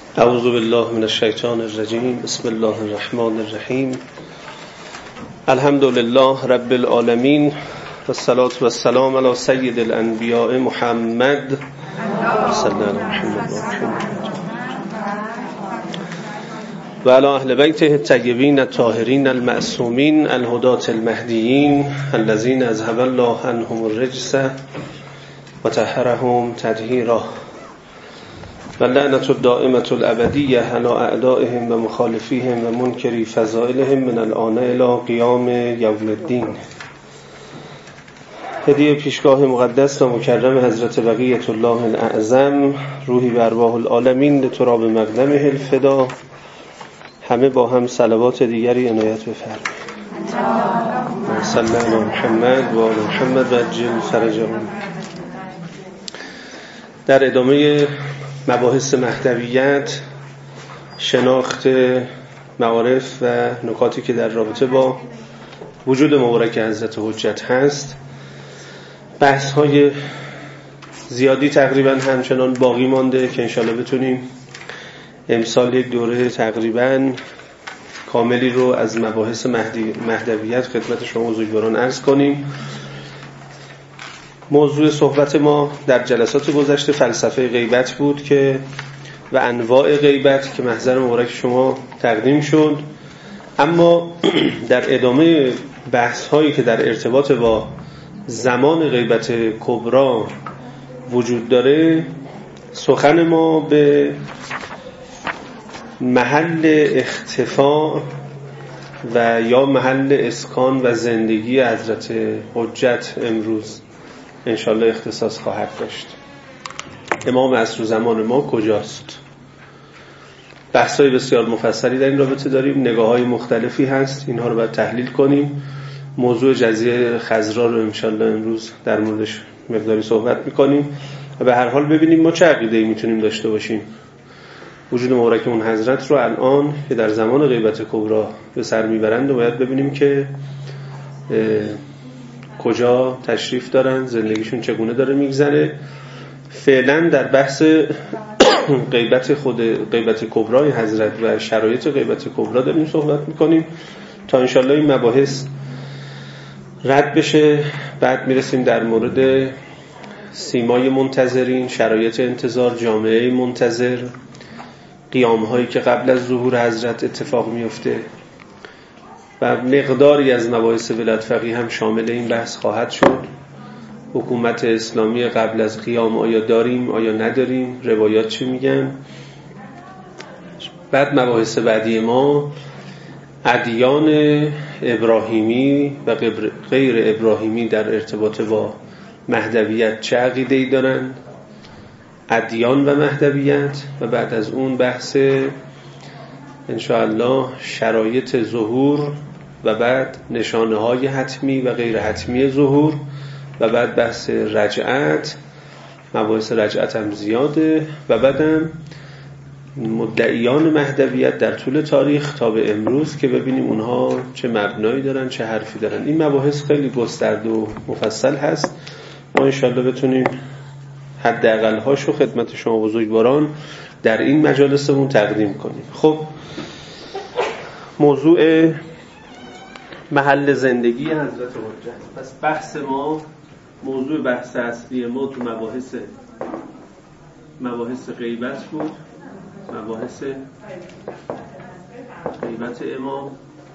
اعوذ بالله من الشیطان الرجیم. بسم الله الرحمن الرحیم. الحمد لله رب العالمین والصلاة والسلام علی سید الانبیاء محمد صلی الله علیه و و علی اهل بیته الطیبین الطاهرین المعصومین الهداة المهدیین الذین اذهب الله عنهم الرجس و طهرهم تطهیرا و لعنة الدائمة الابدیة علی اعدائهم و مخالفیهم و منکری فضائلهم من الآن الی قیام یوم الدین. هدیه پیشگاه مقدس و مکرم حضرت بقیة الله الاعظم، روحی به ارواح العالمین لتراب مقدمه الفدا. همه با هم صلوات دیگری عنایت بفرمایید. صلی الله محمد و آل محمد و عجل فرجهم. در ادامه مباحث مهدویت، شناخت معارف و نکاتی که در رابطه با وجود مبارک حضرت حجت هست، بحث های زیادی تقریبا همچنان باقی مانده که انشالله بتونیم امسال یک دوره تقریبا کاملی رو از مباحث مهدویت خدمت شما بزرگواران عرض کنیم. موضوع صحبت ما در جلسات گذشته فلسفه غیبت بود که و انواع غیبت که محضر مبارک شما تقدیم شد. اما در ادامه بحث هایی که در ارتباط با زمان غیبت کبرا وجود داره، سخن ما به محل اختفاء و یا محل اسکان و زندگی حضرت حجت امروز انشالله اختصاص خواهد داشت. امام عصر زمان ما کجاست؟ بحث‌های بسیار مفصلی در این رابطه داریم، نگاه‌های مختلفی هست، اینها رو باید تحلیل کنیم. موضوع جزیره خضرا رو انشالله امروز در موردش مقداری صحبت می‌کنیم و به هر حال ببینیم ما چه عقیده‌ای می‌تونیم داشته باشیم. وجود مبارک اون حضرت رو الان که در زمان غیبت کبرا به سر میبرند و باید ببینیم که کجا تشریف دارن، زندگیشون چگونه داره میگذره. فعلا در بحث غیبت کبرای حضرت و شرایط غیبت کبرا داریم صحبت میکنیم تا انشالله این مباحث رد بشه. بعد میرسیم در مورد سیمای منتظرین، شرایط انتظار، جامعه منتظر، قیام هایی که قبل از ظهور حضرت اتفاق میفته و مقداری از مباحث ولایت فقیه هم شامل این بحث خواهد شد. حکومت اسلامی قبل از قیام آیا داریم آیا نداریم، روایات چی میگن. بعد مباحث بعدی ما ادیان ابراهیمی و غیر ابراهیمی در ارتباط با مهدویت چه عقیده‌ای دارن، ادیان و مهدویت. و بعد از اون بحث انشاءالله شرایط ظهور و بعد نشانه های حتمی و غیر حتمی ظهور و بعد بحث رجعت. مباحث رجعت هم زیاده و بعدم مدعیان مهدویت در طول تاریخ تا به امروز که ببینیم اونها چه مبنایی دارن، چه حرفی دارن. این مباحث خیلی گسترده و مفصل هست. ما انشاءالله بتونیم حداقل هاشو خدمت شما بزرگواران در این مجالسمون تقدیم کنیم. خب، موضوع محل زندگی حضرت حجت. پس بحث ما، موضوع بحث اصلی ما تو مباحث غیبت بود، مباحث غیبت امام.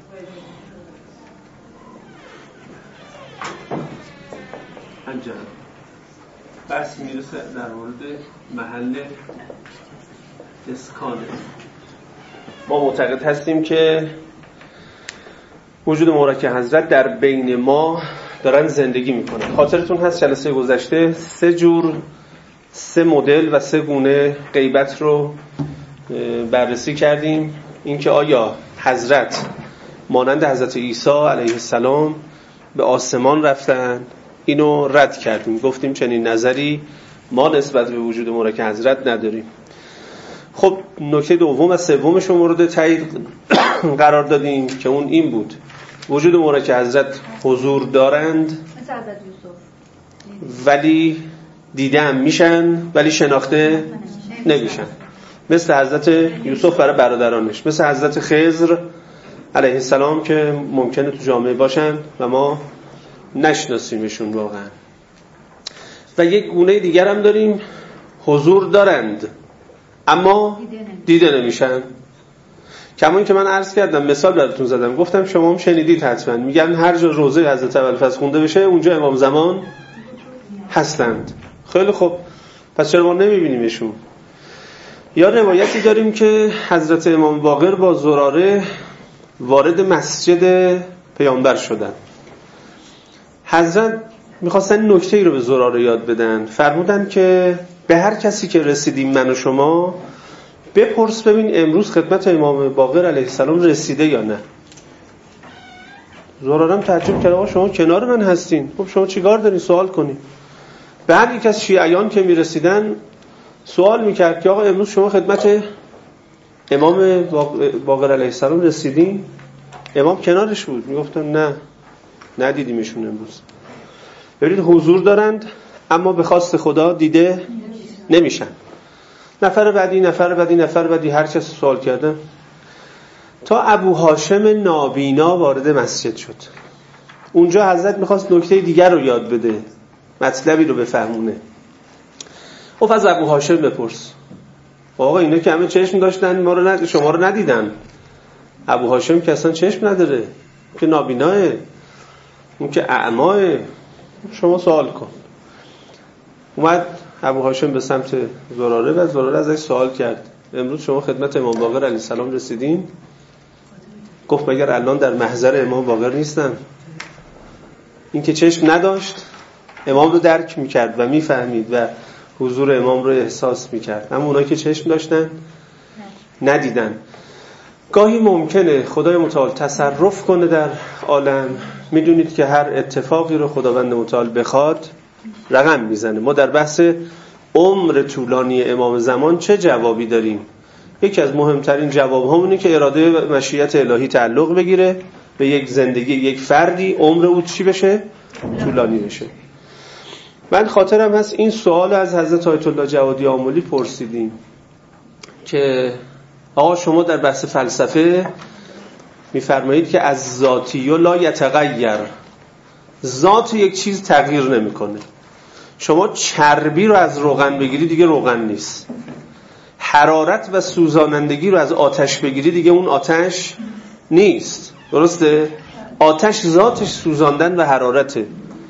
انجام بحث میرسه در مورد محل اسکانه. ما معتقد هستیم که وجود مبارک حضرت در بین ما دارن زندگی میکنن. خاطرتون هست جلسه گذشته سه مدل و سه گونه غیبت رو بررسی کردیم. اینکه آیا حضرت مانند حضرت عیسی علیه السلام به آسمان رفتن، اینو رد کردیم، گفتیم چنین نظری ما نسبت به وجود مبارک حضرت نداریم. خب، نکته دوم و سومش رو مورد تایید قرار دادیم که اون این بود: وجود مبارک حضرت حضور دارند ولی دیده هم میشن ولی شناخته نمیشن. مثل حضرت یوسف برای برادرانش، مثل حضرت خضر علیه السلام که ممکنه تو جامعه باشن و ما نشناسیمشون واقعا. و یک گونه دیگر هم داریم، حضور دارند اما دیده نمیشن. کما این که من عرض کردم، مثال براتون زدم، گفتم شما هم شنیدید حتما، میگن هر جا روضه حضرت ابوالفضل خونده بشه اونجا امام زمان هستند. خیلی خوب، پس چرا ما نمیبینیمشون؟ یا روایتی داریم که حضرت امام باقر با زراره وارد مسجد پیامبر شدن. حضرت میخواستن نکته ای رو به زراره یاد بدن، فرمودن که به هر کسی که رسیدیم من و شما بپرس ببین امروز خدمت امام باقر علیه السلام رسیده یا نه. زرارم تعجب کرد، آقا شما کنار من هستین، خب شما چیکار دارین سوال کنین؟ به هر یک از شیعیان که میرسیدن سوال میکرد که آقا امروز شما خدمت امام باقر علیه السلام رسیدین؟ امام کنارش بود، میگفتن نه ندیدیمشون امروز. ببینید حضور دارند اما به خواست خدا دیده نمیشن. نفر بعدی هر کس سوال کردن تا ابو هاشم نابینا وارد مسجد شد. اونجا حضرت میخواست نکته دیگر رو یاد بده، مطلبی رو بفهمونه. خب از ابو هاشم بپرس. آقا اینا که همه چشم داشتن ما رو شما رو ندیدن. ابو هاشم که اصلا چشم نداره، که نابیناه، اون که اعماه، شما سوال کن. اومد ابو هاشم به سمت زراره و زراره ازش سوال کرد امروز شما خدمت امام باقر علیه السلام رسیدین؟ گفت مگر الان در محضر امام باقر نیستم؟ این که چشم نداشت امام رو درک میکرد و میفهمید و حضور امام رو احساس میکرد، اما اونایی که چشم داشتن ندیدن. گاهی ممکنه خدای متعال تصرف کنه در عالم. میدونید که هر اتفاقی رو خداوند متعال بخواد رقم میزنه. ما در بحث عمر طولانی امام زمان چه جوابی داریم؟ یکی از مهمترین جواب همونه که اراده و مشیت الهی تعلق بگیره به یک زندگی یک فردی، عمر او چی بشه؟ طولانی بشه. من خاطرم هست این سوال از حضرت آیت الله جوادی آملی پرسیدیم که آقا شما در بحث فلسفه میفرمایید که از ذاتی و لا یتغیر، ذات یک چیز تغییر نمیکنه. شما چربی رو از روغن بگیری دیگه روغن نیست، حرارت و سوزانندگی رو از آتش بگیری دیگه اون آتش نیست. درسته؟ آتش ذاتش سوزاندن و حرارته.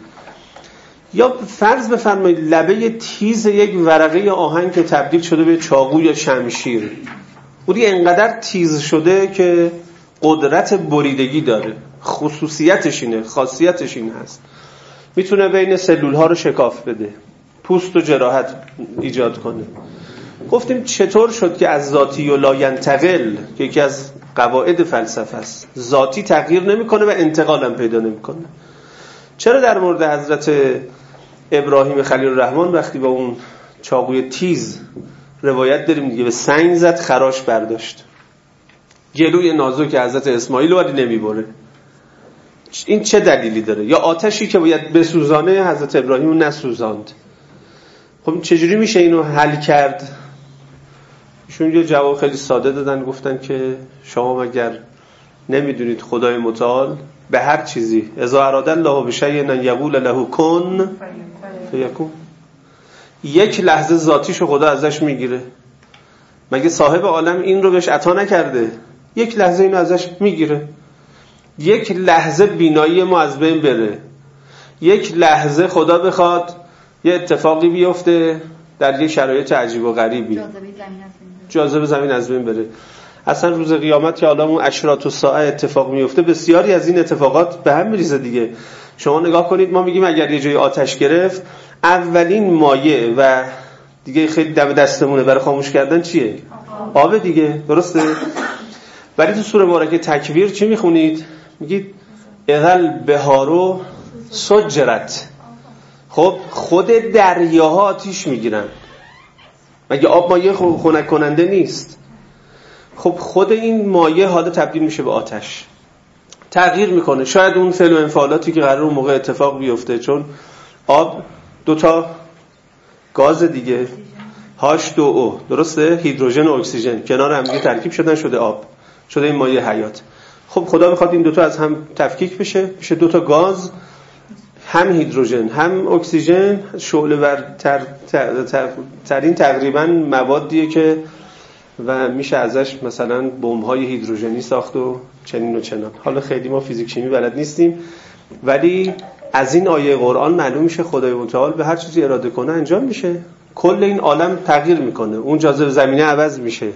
یا فرض بفرمایید لبه تیز یک ورقه آهن که تبدیل شده به چاقو یا شمشیر، اونی انقدر تیز شده که قدرت بریدگی داره، خصوصیتش اینه، خاصیتش این هست، میتونه بین سلول ها رو شکاف بده، پوست و جراحت ایجاد کنه. گفتیم چطور شد که از ذاتی و لا ینتقل که یکی از قواعد فلسفه است، ذاتی تغییر نمیکنه و انتقال هم پیدا نمیکنه. چرا در مورد حضرت ابراهیم خلیل الرحمن وقتی با اون چاقوی تیز روایت داریم دیگه به سنگ زد خراش برداشت، جلوی نازک حضرت اسماعیل رو ولی نمیبره؟ این چه دلیلی داره؟ یا آتشی که باید بسوزانه حضرت ابراهیم رو نسوزاند. خب چجوری میشه اینو حل کرد؟ ایشون یه جواب خیلی ساده دادن، گفتن که شما مگر نمیدونید خدای متعال به هر چیزی اذا اراد الله بشیء ان یقول له کن فیکون، یک لحظه ذاتیشو خدا ازش میگیره. مگه صاحب عالم این رو بهش عطا نکرده؟ یک لحظه اینو ازش میگیره. یک لحظه بینایی ما از بین بره، یک لحظه خدا بخواد یه اتفاقی بیفته در یه شرایط عجیب و غریبی، جاذبه زمین از بین بره. اصلا روز قیامت که حالا اون اشراط الساعه اتفاق میفته، بسیاری از این اتفاقات به هم میریزه دیگه. شما نگاه کنید، ما میگیم اگر یه جای آتش گرفت اولین مایه و دیگه خیلی دم دستمونه برای خاموش کردن چیه؟ آب دیگه، درسته؟ ولی تو سوره مبارکه تکویر چی میخونید؟ میگید اذل بهارو سجرت. خب خود دریاها آتیش میگیرن، مگه آب مایه خنک کننده نیست؟ خب خود این مایه حالا تبدیل میشه به آتش، تغییر میکنه. شاید اون فعل و انفعالاتی که قرار اون موقع اتفاق بیفته، چون آب دوتا گاز دیگه، H2O، درسته؟ هیدروژن و اکسیژن کنار هم دیگه ترکیب شدن شده آب، شده این مایع حیات. خب خدا بخواد این دوتا از هم تفکیک بشه، میشه دوتا گاز، هم هیدروژن هم اکسیژن، شعله ور ترین تقریبا موادیه که و میشه ازش مثلا بمب‌های هیدروژنی ساخت و چنین و چنان. حالا خیلی ما فیزیک شیمی بلد نیستیم، ولی از این آیه قرآن معلوم میشه خدای متعال به هر چیزی اراده کنه انجام میشه. کل این عالم تغییر میکنه، اون جاذبه زمینه عوض میشه.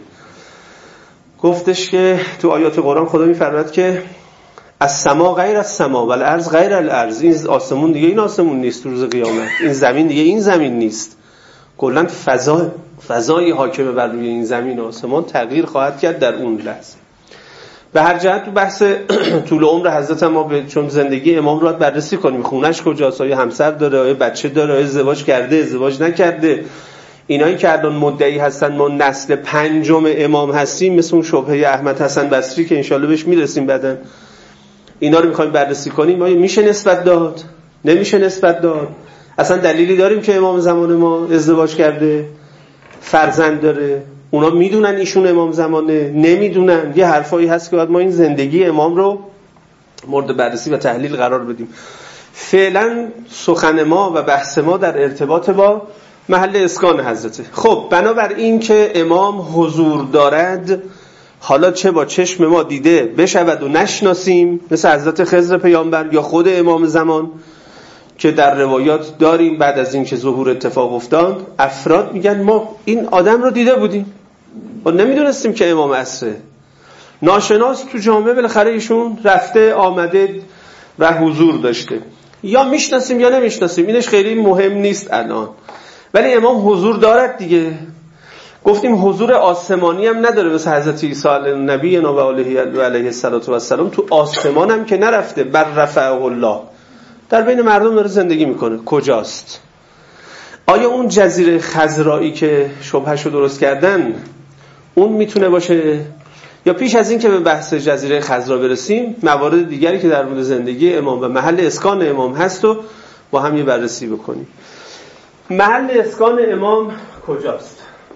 گفتش که تو آیات قرآن خدا میفرماید که السما غیر السما و الارض غیر الارض، این آسمون دیگه این آسمون نیست تو روز قیامت، این زمین دیگه این زمین نیست. کلا فضای حاکم بر روی این زمین و آسمان تغییر خواهد کرد در اون لحظه. به هر جهت تو بحث طول عمر حضرت ما چون زندگی امام رو بررسی کنیم، خونش کجاست، آیا همسر داره، آیا بچه داره، آیا ازدواج کرده، ازدواج نکرده، اینایی که الان مدعی هستن ما نسل پنجم امام هستیم، مثل اون شبهه احمد حسن بصری که انشالله بهش میرسیم بعدن، اینا رو میخوایم بررسی کنیم. آیا میشه نسبت داد، نمیشه نسبت داد، اصلا دلیلی داریم که امام زمان ما ازدواج کرده، فرزند داره، اونا میدونن ایشون امام زمانه، نمیدونن، یه حرفایی هست که باید ما این زندگی امام رو مورد بررسی و تحلیل قرار بدیم. فعلا سخن ما و بحث ما در ارتباط با محل اسکان حضرته. خب بنابر این که امام حضور دارد، حالا چه با چشم ما دیده بشود و نشناسیم، مثل حضرت خضر پیامبر یا خود امام زمان که در روایات داریم بعد از این که ظهور اتفاق افتاد افراد میگن ما این آدم رو دیده بودیم و نمیدونستیم که امام عصره. ناشناس تو جامعه بالاخره ایشون رفته آمده و حضور داشته، یا میشناسیم یا نمیشناسیم، اینش خیلی مهم نیست الان، ولی امام حضور دارد دیگه. گفتیم حضور آسمانی هم نداره، مثل حضرت عیسی نبی و علیه السلام تو آسمان هم که نرفته، بر رفعه الله، در بین مردم داره زندگی میکنه. کجاست؟ آیا اون جزیره خضرایی که شبهشو درست کردن اون میتونه باشه؟ یا پیش از این که به بحث جزیره خضرا برسیم موارد دیگری که در مورد زندگی امام و محل اسکان امام هست و با هم یه بررسی بکنیم. محل اسکان امام کجاست؟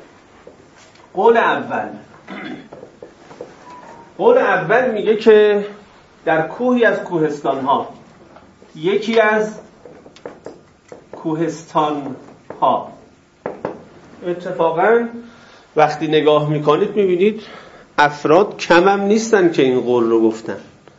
قول اول میگه که در کوهی از کوهستان‌ها، یکی از کوهستان‌ها. اتفاقاً وقتی نگاه میکنید میبینید افراد کم هم نیستن که این قول رو گفتن.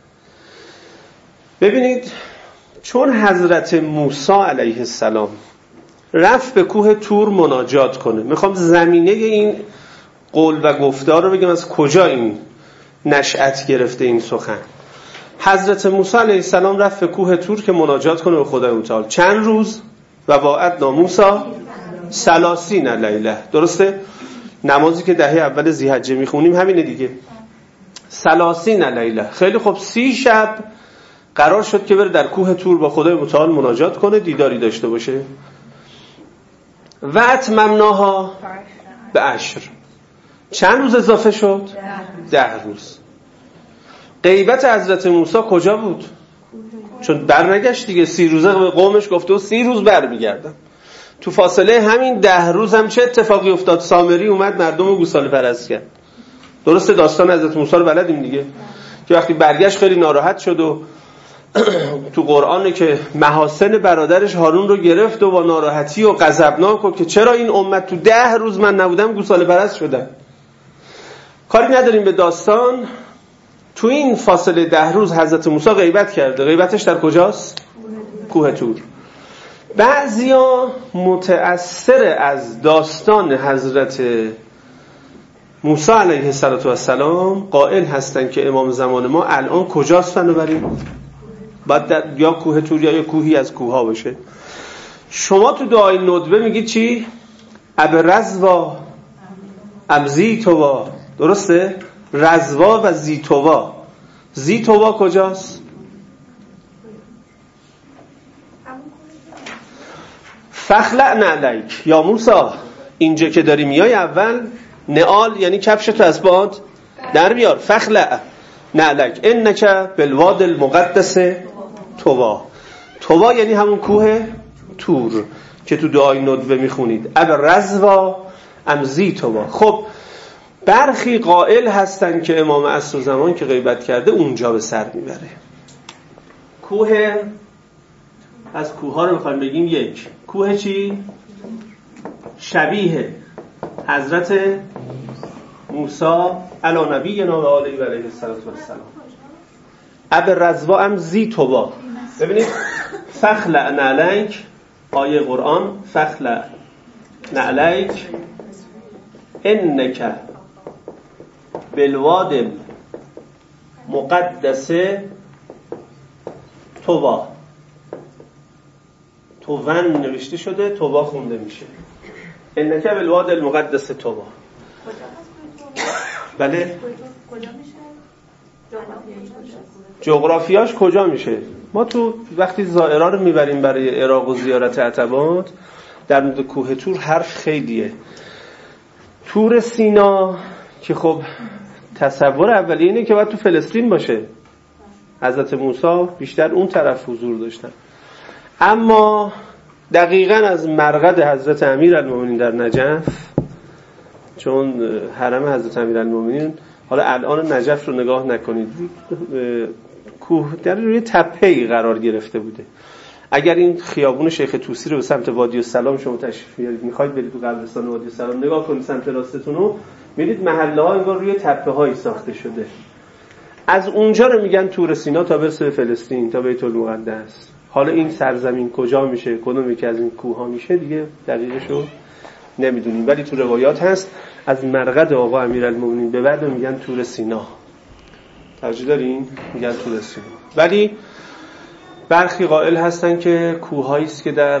ببینید چون حضرت موسی علیه السلام رفت به کوه طور مناجات کنه، میخوام زمینه این قول و گفتار رو بگم از کجا این نشأت گرفته این سخن. حضرت موسی علیه السلام رفت به کوه طور که مناجات کنه به خدای متعال چند روز و وعدنا موسی 30 لیله، درسته؟ نمازی که دهه اول ذی‌حجه میخونیم همینه دیگه، 30 لیله. خیلی خب 30 شب قرار شد که بره در کوه طور با خدای متعال مناجات کنه، دیداری داشته باشه. و اتممناها به 10. چند روز اضافه شد؟ 10 روز. غیبت حضرت موسی کجا بود؟ چون برنگشت دیگه، 30 روزه به قومش گفته و 30 روز برمیگردم. تو فاصله همین 10 روز هم چه اتفاقی افتاد؟ سامری اومد مردم رو گوساله پرست کرد. درسته داستان حضرت موسی رو بلدیم دیگه، که وقتی برگشت خیلی ناراحت شد و تو قرآنه که محاسن برادرش هارون رو گرفت و با ناراحتی و غضبناک و که چرا این امت تو 10 روز من نبودم گوساله پرست شدن. کاری نداریم به داستان. تو این فاصله 10 روز حضرت موسی غیبت کرده. غیبتش در کجاست؟ کوه طور. بعضیا متأثر از داستان حضرت موسی علیه السلام قائل هستن که امام زمان ما الان کجاست؟ بنابراین باید یا کوه طور یا کوهی از کوها باشه. شما تو دعای ندبه میگید چی؟ ابرزوا ام زیتوا، درسته؟ رزوا و زیتوا. زیتوا کجاست؟ فخلع نعلیک یا موسی، اینجا که داری میای اول نعال یعنی کفش تو از باد در بیار. فخلع نعلیک انک بالواد المقدس طوا. طوا یعنی همون کوه طور که تو دعای ندبه میخونید. ابرزوا ام ذی طوی. خب برخی قائل هستن که امام عصر زمان که غیبت کرده اونجا به سر میبره. کوه، از کوه ها رو میخوایم بگیم یک کوه چی؟ شبیه حضرت موسی علی نبینا و آله و علیه السلام. اب رزوا ام ذی طوی. ببینید فخلع نعلیک، آیه قرآن، فخلع نعلیک انک بالواد المقدس طوی. توون نوشته شده، طوی خونده میشه. انک بالواد المقدس طوی. بله کجا میشه؟ جغرافیاش کجا میشه؟ ما تو وقتی زائران رو میبریم برای عراق و زیارت عتبات، در مورد کوه تور حرف خیلیه. تور سینا که خب تصور اولیه اینه که باید تو فلسطین باشه. حضرت موسی بیشتر اون طرف حضور داشتن، اما دقیقاً از مرقد حضرت امیرالمومنین در نجف، چون حرم حضرت امیرالمومنین، حالا الان نجف رو نگاه نکنید، کوه در روی تپه‌ای قرار گرفته بوده. اگر این خیابون شیخ طوسی رو به سمت وادی السلام شما تشریف بیارید، میخواید برید تو قبرستان وادی السلام نگاه کنید سمت راستتون رو، میرید محله‌ها انگار روی تپه‌هایی ساخته شده. از اونجا رو میگن تور سینا تا برسه به فلسطین، تا بیت المقدس. حالا این سرزمین کجا میشه، کدوم یکی از این کوه‌ها میشه، دیگه دقیقشو نمیدونیم، ولی تو روایات هست از مرقد آقا امیرالمومنین به بعد میگن تور سینا. توجه دارین؟ میگن تور سینا. ولی برخی قائل هستن که کوه‌هایی است که در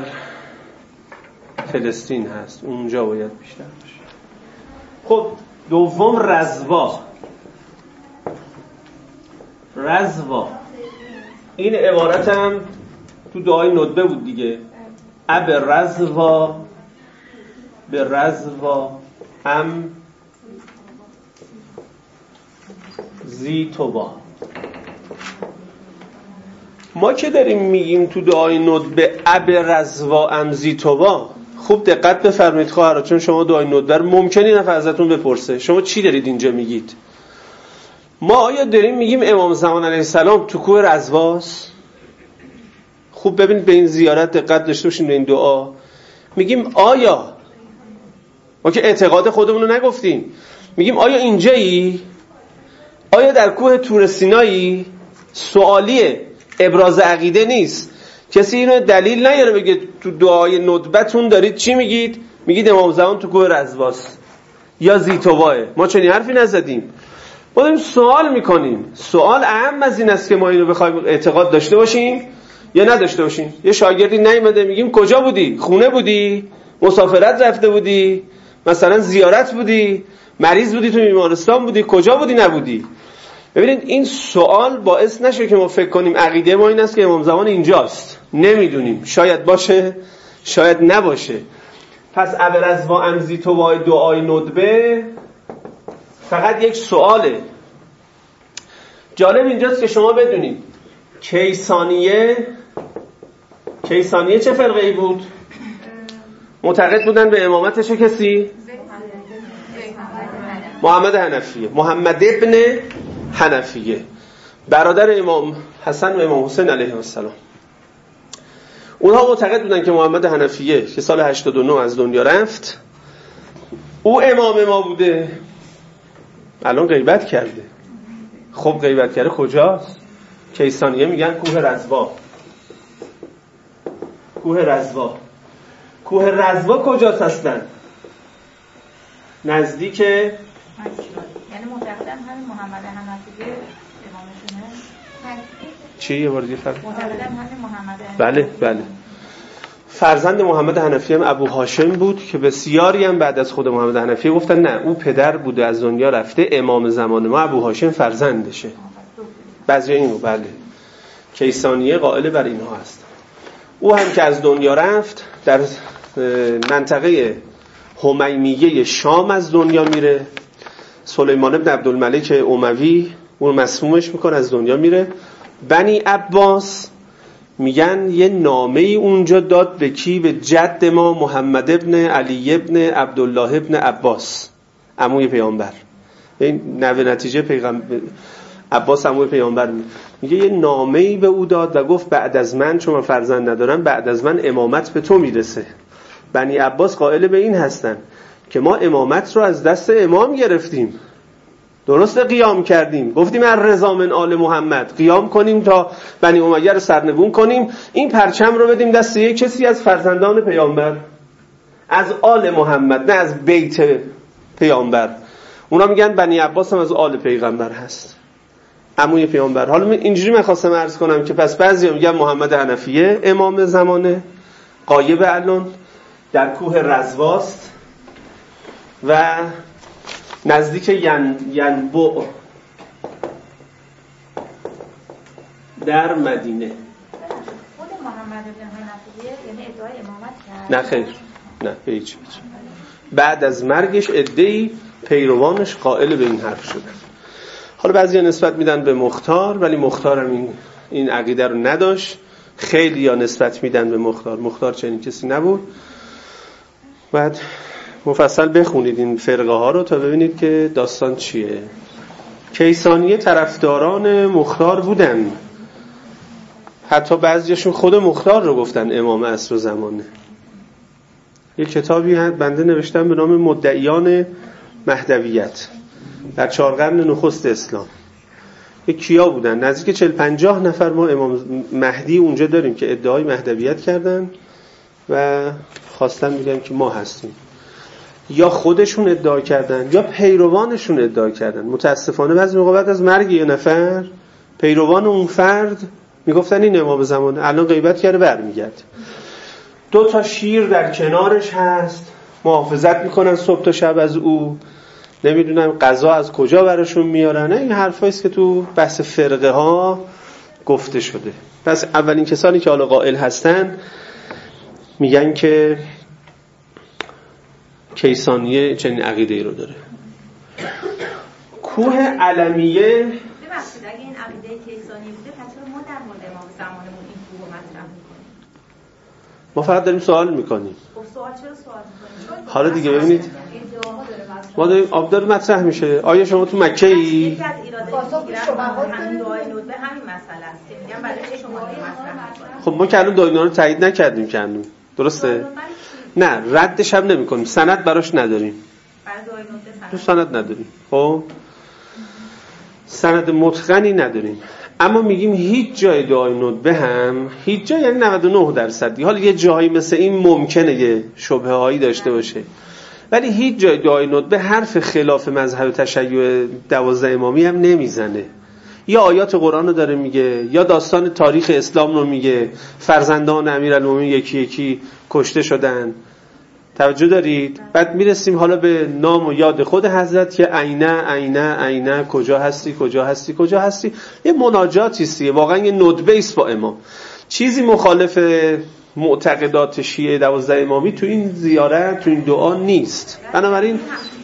فلسطین هست، اونجا باید بیشتر باشه. خب دوم رزوا. رزوا این عبارت هم تو دعای ندبه بود دیگه. اب رزوا به رزوا هم ذی طوی. ما که داریم میگیم تو دعای ندبه اب رزوا ام ذی طوی، خوب دقت بفرمایید خواهرها، چون شما دعای ندبه ممکنه این نفر ازتون بپرسه شما چی دارید اینجا میگید. ما آیا داریم میگیم امام زمان علیه السلام تو کوه رزواست؟ خوب ببینید به این زیارت دقت داشته باشین، به این دعا. میگیم آیا، ما که اعتقاد خودمون رو نگفتیم، میگیم آیا اینجایی؟ آیا در کوه طور سینایی؟ سوالیه، ابراز عقیده نیست. کسی اینو دلیل نیاره بگه تو دعای ندبتون دارید چی میگید؟ میگید امام زمان تو کوه رزواست یا ذی طوی. ما چنین حرفی نزدیم. ما داریم سوال میکنیم. سوال اهم از این است که ما اینو بخوایم اعتقاد داشته باشیم یا نداشته باشیم. یه شاگردی نیومده، میگیم کجا بودی؟ خونه بودی؟ مسافرت رفته بودی؟ مثلا زیارت بودی؟ مریض بودی؟ تو بیمارستان بودی؟ کجا بودی؟ نبودی؟ ببینید این سوال باعث نشه که ما فکر کنیم عقیده ما این است که امام زمان اینجاست. نمیدونیم، شاید باشه شاید نباشه. پس ابرز و امزی تو دعای ندبه فقط یک سواله. جالب اینجاست که شما بدونید کیسانیه چه فرقه‌ای بود؟ معتقد بودن به امامت چه کسی؟ محمد حنفیه. محمد ابن حنفیه، برادر امام حسن و امام حسین علیه السلام. اونها معتقد بودن که محمد حنفیه که سال 89 از دنیا رفت، او امام ما بوده. الان غیبت کرده. خب غیبت کرده کجاست؟ کیسانیه میگن کوه رزوا. کوه رزوا کجاست اصلا؟ نزدیک، یعنی معتقدم همین محمد حنفیه امامشونه. چی یه بار دیگه فرق؟ معتقدم همین محمد حنفیه. بله. فرزند محمد حنفی هم ابو هاشم بود که بسیاری هم بعد از خود محمد حنفی گفتن نه او پدر بوده از دنیا رفته، امام زمان ما ابو هاشم فرزندشه. بعضی اینو بله. کیسانیه قائل بر اینها هست. او هم که از دنیا رفت در منطقه همیمیه شام از دنیا میره. سلیمان ابن عبدالملک اموی اون مسمومش میکنه، از دنیا میره. بنی عباس میگن یه نامه ای اونجا داد به کی؟ به جد ما محمد ابن علی ابن عبدالله ابن عباس، عموی پیامبر. این نوه نتیجه پیغمبر عباس عموی پیامبر. میگه یه نامه ای به او داد و گفت بعد از من، چون من فرزند ندارم، بعد از من امامت به تو میرسه. بنی عباس قائل به این هستن که ما امامت رو از دست امام گرفتیم، درست قیام کردیم، گفتیم الرضا من آل محمد، قیام کنیم تا بنی امیه رو سرنگون کنیم، این پرچم رو بدیم دست یک کسی از فرزندان پیامبر، از آل محمد، نه از بیت پیامبر. اونا میگن بنی عباس هم از آل پیغمبر هست، عموی پیامبر. حالا اینجوری من خواستم عرض کنم که پس بعضی میگن محمد حنفیه امام زمانه، غایب الان، در کوه رزواست و نزدیک ینبع در مدینه. خود محمد بن حنفیه یعنی ادعای امامت کرد؟ نه خیر، نه به هیچ وجه. بعد از مرگش عده‌ای پیروانش قائل به این حرف شدن. حالا بعضیا نسبت میدن به مختار، ولی مختار هم این عقیده رو نداشت. خیلی ها نسبت میدن به مختار چنین کسی نبود. بعد مفصل بخونید این فرقه ها رو تا ببینید که داستان چیه. کیسانیه طرفداران مختار بودن، حتی بعضیشون خود مختار رو گفتن امام عصر و زمانه. یک کتابی هست بنده نوشتم به نام مدعیان مهدویت در 4 قرن نخست اسلام. یک کیا بودن؟ نزدیک 40-50 نفر ما امام مهدی اونجا داریم که ادعای مهدویت کردن و خواستن میگن که ما هستیم. یا خودشون ادعا کردن یا پیروانشون ادعا کردن. متاسفانه بعضی موقع بعد از مرگ یه نفر پیروان اون فرد میگفتن این امام زمانه، الان غیبت کرده برمیگرد. 2 شیر در کنارش هست، محافظت میکنن صبح تا شب از او، نمیدونم غذا از کجا براشون میارن. این حرفایی است که تو بحث فرقه ها گفته شده. پس اولین کسانی که حالا قائل هستن میگن که کیسانیه چنین عقیده‌ای رو داره. کوه علمیه ببخشید اگه این عقیده کیسانی بوده پس چرا ما در مورد امام زمانمون این کوه مطرح می‌کنیم؟ ما فقط داریم سوال می‌کنیم. خب سوال چرا سوال می‌کنیم؟ حالا دیگه ببینید ما داریم آبدار مطرح میشه. آیا شما تو مکه ای؟ یکی از ایراداتی که همین دعای ندبه همین مسئله است که میگم برای چه شما مطرح می‌کنید؟ خب ما که الان دعای ندبه رو تایید نکردیم که هنوز. درسته؟ نه ردش هم نمی‌کنیم. سند براش نداریم. برای دعای ندبه تو سند نداریم. خب سند متقنی نداریم. اما میگیم هیچ جای دعای ندبه هم، هیچ جای یعنی 99%. حالا یه جایی مثل این ممکنه یه شبهه‌هایی داشته باشه، ولی هیچ جای دعای ندبه حرف خلاف مذهب تشیع 12 امامی هم نمیزنه. یا آیات قرآن رو داره میگه، یا داستان تاریخ اسلام رو میگه، فرزندان امیرالمومنین یکی یکی کشته شدن. توجه دارید؟ بعد میرسیم حالا به نام و یاد خود حضرت که عینه کجا هستی. یه مناجاتی است، واقعا یه ندبه است با امام. چیزی مخالف معتقدات شیعه 12 امامی تو این زیارت، تو این دعا نیست. بنابراین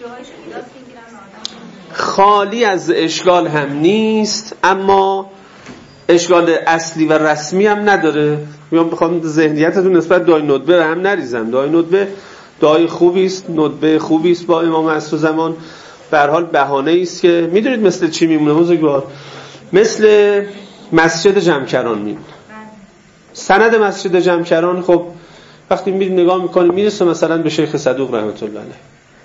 خالی از اشکال هم نیست، اما اشکال اصلی و رسمی هم نداره. میام بخوام ذهنیتتون نسبت دعای ندبه هم نریزم. دعای ندبه دعای خوبی است، ندبه خوبی است با امام عصر زمان. به هر حال بهانه است که میدونید مثل چی میمونه بزرگوار؟ مثل مسجد جمکران میمونه. سند مسجد جمکران خب وقتی میریم نگاه میکنیم میرسه مثلا به شیخ صدوق رحمت الله علیه.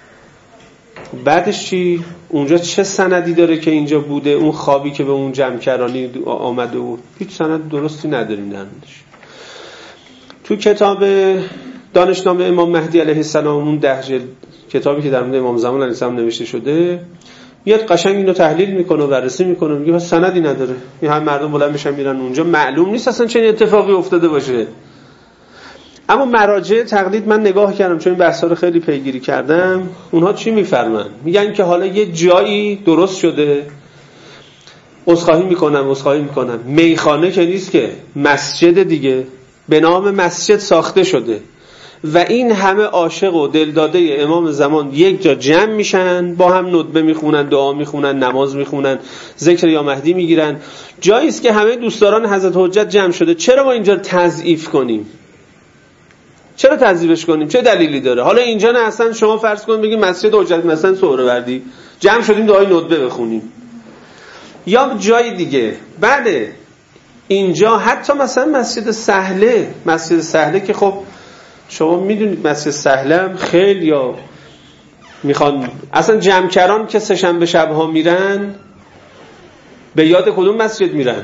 بعدش چی؟ اونجا چه سندی داره که اینجا بوده؟ اون خوابی که به اون جمکرانی آمده بود هیچ سند درستی نداریم در موردش. تو کتاب دانشنامه امام مهدی علیه السلام، اون 10 جلد کتابی که در مورد امام زمان علیه السلام نوشته شده، میاد قشنگ اینو تحلیل میکنه و بررسی میکنه، میگه سندی نداره. این هم مردم بلند میشن میرن اونجا، معلوم نیست اصلا چه اتفاقی افتاده باشه. اما مراجع تقلید من نگاه کردم، چون این بحثا رو خیلی پیگیری کردم. اونها چی میفرمن؟ میگن که حالا یه جایی درست شده، عذرخواهی میکنم، میخانه که نیست که، مسجد دیگه به نام مسجد ساخته شده. و این همه عاشق و دلداده امام زمان یک جا جمع میشن، با هم ندبه میخونن، دعا میخونن، نماز میخونن، ذکر یا مهدی میگیرن. جایی است که همه دوستداران حضرت حجت جمع شده. چرا ما اینجا تضعیف کنیم؟ چرا تضعیفش کنیم؟ چه دلیلی داره؟ حالا اینجا نه، اصلا شما فرض کن بگید مسجد حجت مثلا سهروردی جمع شدیم دعای ندبه بخونیم، یا جای دیگه. بله اینجا حتی مثلا مسجد سهله که خب شما میدونید مسجد سهله هم خیلی ها میخوان، اصلا جمعکران که سه‌شنبه شبها میرن به یاد کدوم مسجد میرن؟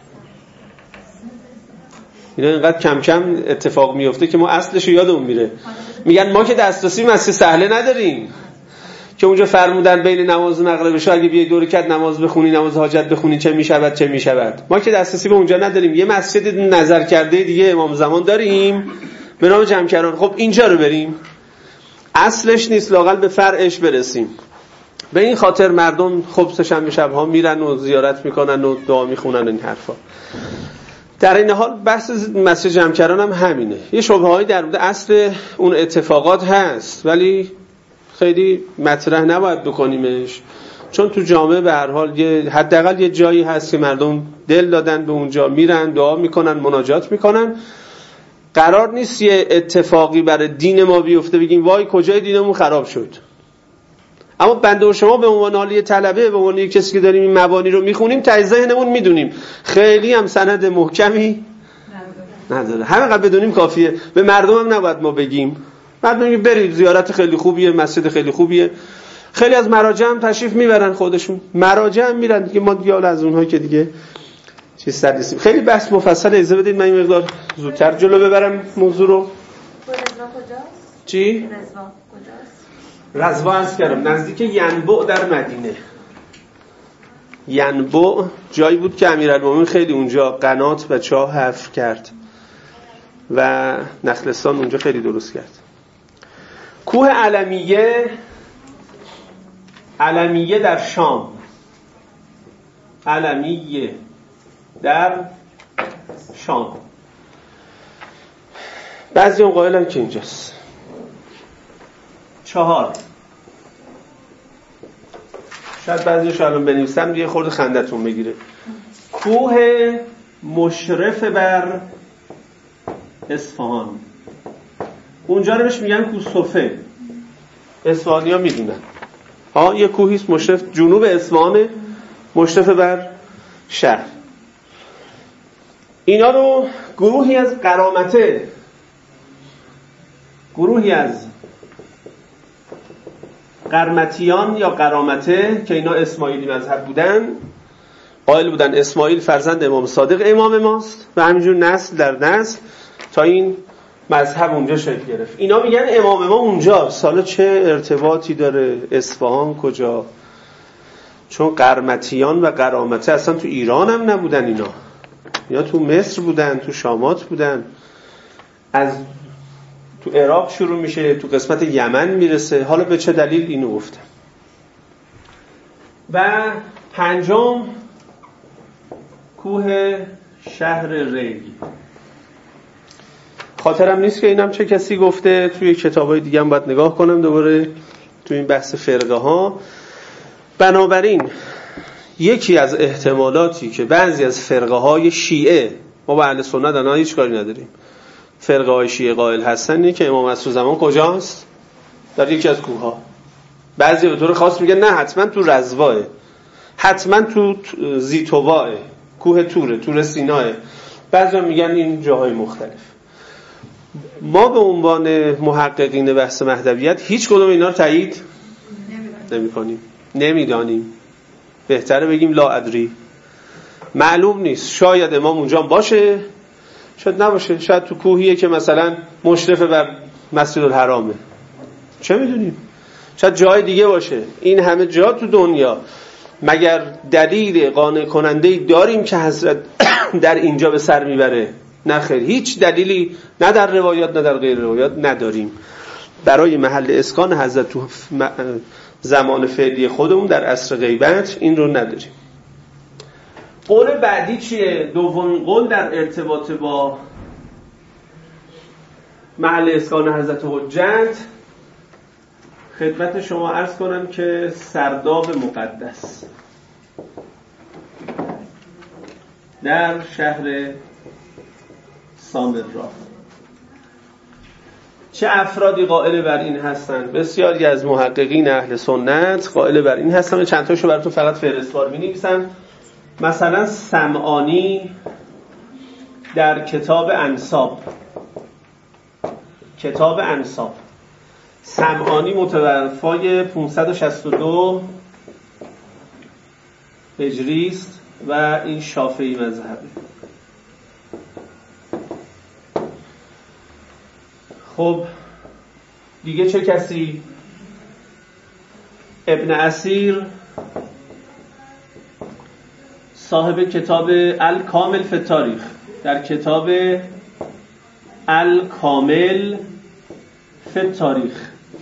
اینا اینقدر کم کم اتفاق میفته که ما اصلش یادمون میره. میگن ما که دسترسی مسجد سهله نداریم که اونجا فرمودن بین نماز مغرب و عشا اگه بیای 2 رکعت نماز بخونی، نماز حاجت بخونی چه میشود. ما که دسترسی به اونجا نداریم. یه مسجد نظر کرده دیگه امام زمان داریم به نام جمعکران. خب اینجا رو بریم، اصلش نیست، لااقل به فرعش برسیم. به این خاطر مردم خب سه‌شنبه شب‌ها میرن و زیارت میکنن و دعا میخونن این حرفا. در این حال بحث مسجد جمعکران هم همینه. یه شبهه‌ای در مورد اصل اون اتفاقات هست ولی خیلی مطرح نباید بکنیمش، چون تو جامعه به هر حال حداقل یه جایی هست که مردم دل دادن به اونجا، میرن دعا میکنن، مناجات میکنن. قرار نیست یه اتفاقی برای دین ما بیفته بگیم وای کجای دینمون خراب شد. اما بنده و شما به عنوان حالی طلبه، به عنوان کسی که داریم این مبانی رو میخونیم، ته ذهنمون میدونیم خیلی هم سند محکمی نداره، همینقدر بدونیم کافیه. به مردم هم نباید ما بگیم، مردم میگن برید زیارت خیلی خوبیه، مسجد خیلی خوبیه. خیلی از مراجع هم تشریف میبرن خودشون، مراجع هم میرن دیگه، ما دیگه از اونها که دیگه چیز سر نیستیم. خیلی بحث مفصل، اجازه بدید من این مقدار زودتر جلو ببرم موضوع رو. رضوا کجاست؟ چی؟ رضوا کجاست؟ رضوا عرض کردم نزدیک ینبع در مدینه. ینبع جایی بود که امیرالمومنین خیلی اونجا قنات و چاه حفر کرد و نخلستان اونجا خیلی درست کرد. کوه علمیه در شام، علمیه در شام. بعضی هم قائلن که اینجاست. 4 شاید بعضیش الان بنویسم دیگه خورده خندتون بگیره. کوه مشرف بر اصفهان، اونجا رو بهش میگن کوه صفه. اصفهانی‌ها میدونن یه کوهیست مشرف جنوب اصفهان، مشرف بر شهر. اینا رو گروهی از قرامته، گروهی از قرمتیان یا قرامته که اینا اسماعیلی مذهب بودن، قائل بودن اسماعیل فرزند امام صادق امام ماست و همینجور نسل در نسل تا این مذهب اونجا شکل گرفت. اینا میگن امام ما اونجا. سالا چه ارتباطی داره اصفهان کجا؟ چون قرمتیان و قرامته اصلا تو ایران هم نبودن، اینا تو مصر بودن، تو شامات بودن، از تو عراق شروع میشه، تو قسمت یمن میرسه. حالا به چه دلیل اینو گفتم. و 5 کوه شهر ری. خاطرم نیست که اینم چه کسی گفته، توی کتابای دیگه هم باید نگاه کنم دوباره توی این بحث فرقه ها. بنابراین یکی از احتمالاتی که بعضی از فرقه های شیعه، ما با اهل سنت الان هیچ کاری نداریم، فرقه های شیعه قائل هستن اینه که امام عصرالزمان کجاست؟ در یکی از کوه ها. بعضی به طور خاص میگن نه حتما تو رضواه، حتما تو زیتواه، کوه تور سیناه. بعضی میگن این جاهای مختلف. ما به عنوان محققین بحث مهدویت هیچ کدوم اینا رو تایید نمی‌کنیم، نمیدانیم. بهتره بگیم لا ادری، معلوم نیست. شاید امام اونجا باشه، شاید نباشه، شاید تو کوهیه که مثلا مشرف بر مسجد الحرامه، چه میدونیم، شاید جای دیگه باشه. این همه جا تو دنیا مگر دلیل قانع کننده داریم که حضرت در اینجا به سر میبره؟ نه خیر، هیچ دلیلی نه در روایات نه در غیر روایات نداریم برای محل اسکان حضرت تو زمان فعلی خودمون در عصر غیبت. این رو نداریم. قول بعدی چیه؟ دومین قول در ارتباط با محل اسکان حضرت حجت، خدمت شما عرض کنم که سرداب مقدس در شهر سامرا. چه افرادی قائل بر این هستند؟ بسیاری از محققین اهل سنت قائل بر این هستند. چند تاشو براتون فقط فهرستوار می‌نویسم. مثلا سمعانی در کتاب انساب، سمعانی متوفای 562 هجری است و این شافعی مذهبه. خب دیگه چه کسی؟ ابن اسیر صاحب کتاب الکامل فی التاریخ، در کتاب الکامل فی التاریخ،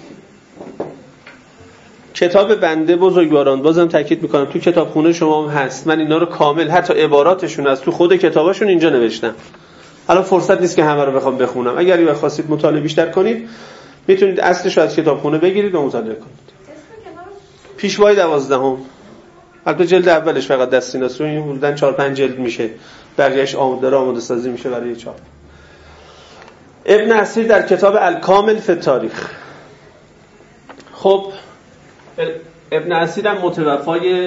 کتاب بنده بزرگواران، بازم تاکید میکنم تو کتابخونه شما هم هست، من اینا رو کامل حتی عباراتشون از تو خود کتاباشون اینجا نوشتم. الان فرصت نیست که همه رو بخوام بخونم. اگر یه خواستید مطالعه بیشتر کنید میتونید اصلش رو از کتابخونه بگیرید و مطالعه کنید. پیشوای 12ام، البته جلد اولش فقط دستیناست، این حدوداً 4-5 جلد میشه، بقیه‌اش آماده سازی میشه برای چاپ. ابن اسیر در کتاب الکامل فی التاریخ. خب ابن اسیر هم متوفای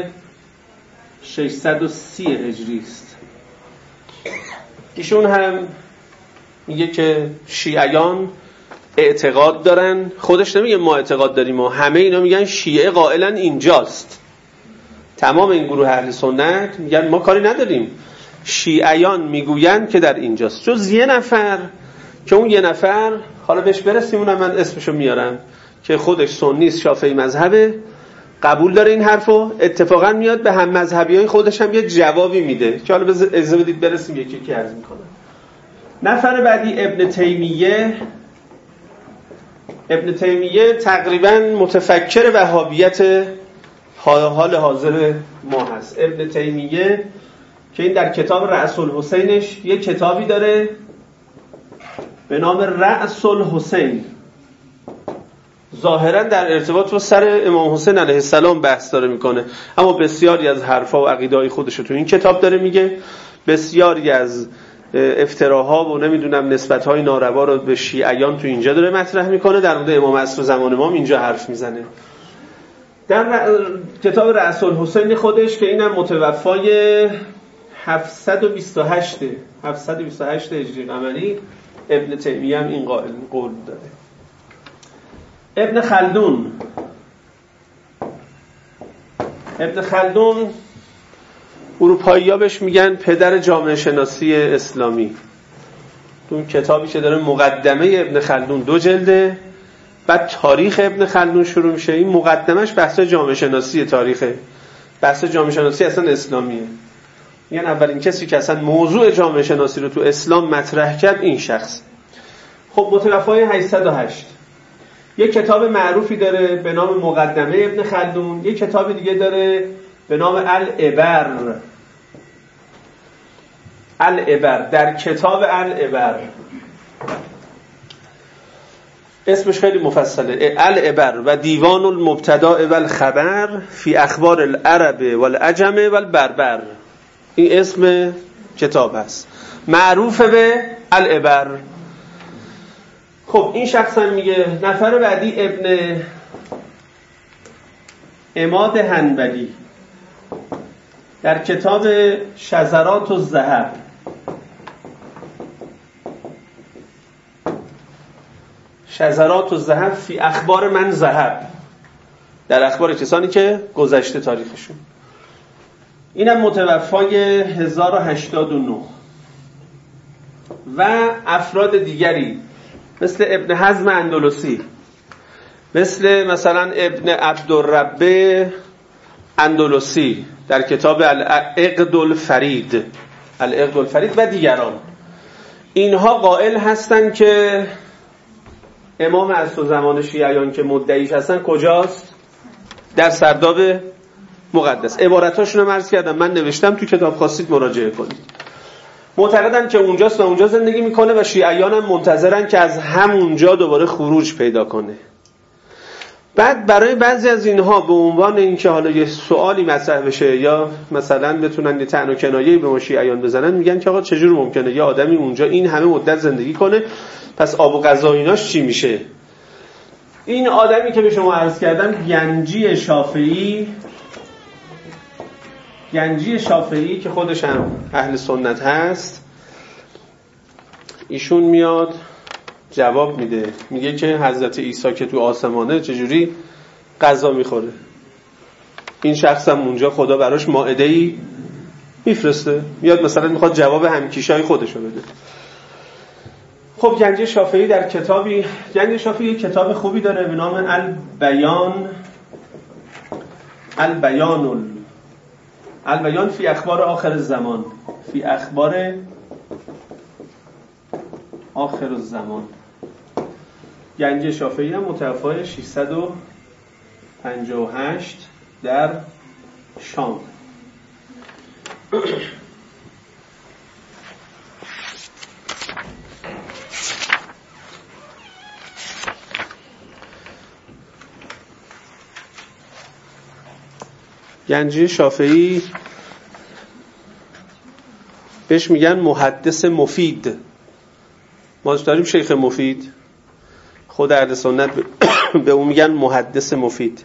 630 هجری است. ایشون هم میگه که شیعیان اعتقاد دارن، خودش نمیگه ما اعتقاد داریم و همه اینا میگن شیعه قائلن اینجاست. تمام این گروه اهل سنت میگن ما کاری نداریم، شیعیان میگوین که در اینجاست، جز یه نفر که اون یه نفر حالا بهش برسیم، اونم من اسمشو میارم، که خودش سنیست، شافعی مذهبه، قبول داره این حرفو، اتفاقا میاد به هم مذهبیای خودش هم یه جوابی میده که حالا اجازه بدید برسیم یکی یکی عرض میکنم. نفر بعدی ابن تیمیه تقریبا متفکر وهابیت حال حاضر ما هست. ابن تیمیه که این در کتاب رأس الحسینش یه کتابی داره به نام رأس الحسین، ظاهرا در ارتباط با سر امام حسین علیه السلام بحث داره میکنه، اما بسیاری از حرفا و عقیده‌های خودش رو تو این کتاب داره میگه. بسیاری از افتراها و نمیدونم نسبت‌های ناروا رو به شیعیان تو اینجا داره مطرح میکنه. در مورد امام عصر زمان ما اینجا حرف میزنه. در کتاب رأس الحسین خودش که اینم متوفای 728 هجری قمری، ابن تیمیه هم این قول داره. ابن خلدون اروپایی‌ها بهش میگن پدر جامعه شناسی اسلامی. تو اون کتابی که داره مقدمه ابن خلدون 2 جلده، بعد تاریخ ابن خلدون شروع میشه. این مقدمش بحث جامعه شناسی تاریخه، بحث جامعه شناسی اصلا اسلامیه. یعنی اولین کسی که اصلا موضوع جامعه شناسی رو تو اسلام مطرح کرد این شخص. خب متوفای 808. یک کتاب معروفی داره به نام مقدمه ابن خلدون، یک کتاب دیگه داره به نام العبر. در کتاب العبر اسمش خیلی مفصله، العبر و دیوان المبتداء والخبر فی اخبار العرب والعجم والبربر، این اسم کتاب هست، معروف به العبر. خب این شخص هم میگه. نفر بعدی ابن عماد حنبلی در کتاب شذرات الذهب، شذرات الذهب فی اخبار من ذهب، در اخبار کسانی که گذشته تاریخشون. اینم متوفای 1089. و افراد دیگری مثل ابن حزم اندلسی، مثل مثلا ابن عبدالرب اندلسی در کتاب العقد الفرید و دیگران، اینها قائل هستند که امام عصر زمان شیعیان که مدعیش هستن کجاست؟ در سرداب مقدس. عبارتاشون رو عرض کردم، من نوشتم تو کتاب، خواستید مراجعه کنید. معتقدن که اونجاست و اونجا زندگی میکنه و شیعیان هم منتظرن که از همونجا دوباره خروج پیدا کنه. بعد برای بعضی از اینها به عنوان اینکه حالا یه سوالی مطرح بشه یا مثلا بتونن یه طعن و کنایه‌ای به ما شیعیان بزنن، میگن که آقا چجور ممکنه یه آدمی اونجا این همه مدت زندگی کنه، پس آب و غذا ایناش چی میشه؟ این آدمی که به شما عرض کردم گنجی شافعی که خودش هم اهل سنت هست، ایشون میاد جواب میده، میگه که حضرت عیسی که تو آسمانه چجوری غذا میخوره؟ این شخص هم اونجا خدا براش مائده‌ای میفرسته، میاد مثلا میخواد جواب همکیشای خودشو بده. خب گنجی شافعی در کتابی، گنجی شافعی یک کتاب خوبی داره به نام البیان فی اخبار آخر الزمان، فی اخبار آخر الزمان. گنجی شافعی هم متوفای 658 در شام. گنجی شافعی بهش میگن محدث مفید. ما داریم شیخ مفید، خود اهل سنت به اون میگن محدث مفید.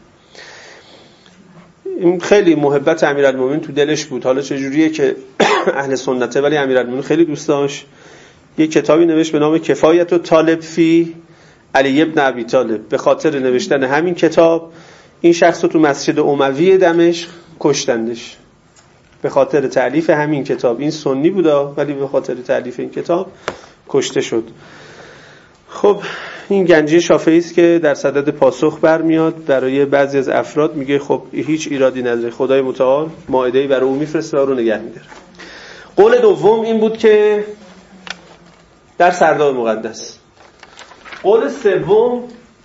این خیلی محبت امیرالمومنین تو دلش بود. حالا چجوریه که اهل سنته ولی امیرالمومنین خیلی دوست داشت. یه کتابی نوشت به نام کفایت الطالب فی علی ابن ابی طالب. به خاطر نوشتن همین کتاب این شخص رو تو مسجد اموی دمشق کشتندش، به خاطر تألیف همین کتاب. این سنی بودا ولی به خاطر تألیف این کتاب کشته شد. خب این گنجی شافعی است که در صدد پاسخ برمیاد برای بعضی از افراد، میگه خب هیچ ایرادی نداره، خدای متعال مائده‌ای برای او میفرسته و او رو نگه می‌داره. قول دوم این بود که در سرداب مقدس. قول سوم